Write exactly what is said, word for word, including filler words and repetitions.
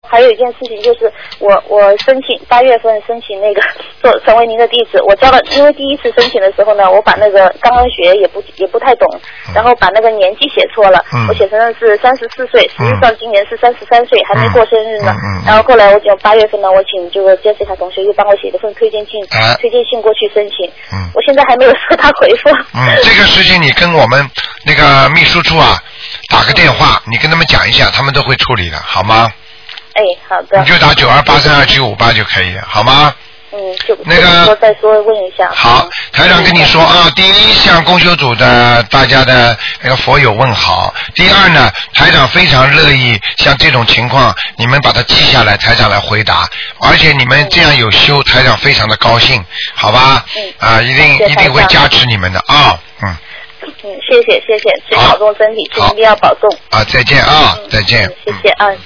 还有一件事情就是我我申请八月份申请那个做成为您的弟子，我交了，因为第一次申请的时候呢，我把那个刚刚学也不也不太懂，然后把那个年纪写错了， 嗯、 我写成的是三十四岁，实际上今年是三十三岁，还没过生日呢。 嗯嗯、 然后后来我就八月份呢，我请这个 Jessica 同学又帮我写了份推荐信， 啊、 推荐信过去申请。 嗯， 我现在还没有收他回复。 嗯，这个事情你跟我们那个秘书处啊打个电话，你跟他们讲一下，他们都会处理的，好吗？ 哎，好的。 你就打九二八三二七五八就可以了，好吗？ 嗯，就那个我再说问一下。 好，台长跟你说啊，第一向公修组的大家的那个佛友问好。第二呢，台长非常乐意像这种情况，你们把它记下来，台长来回答。而且你们这样有修，台长非常的高兴，好吧？ 嗯。 啊，一定一定会加持你们的啊，嗯。 嗯，谢谢谢谢，请保重身体，请一定要保重。 啊，再见啊，再见。 嗯，谢谢啊。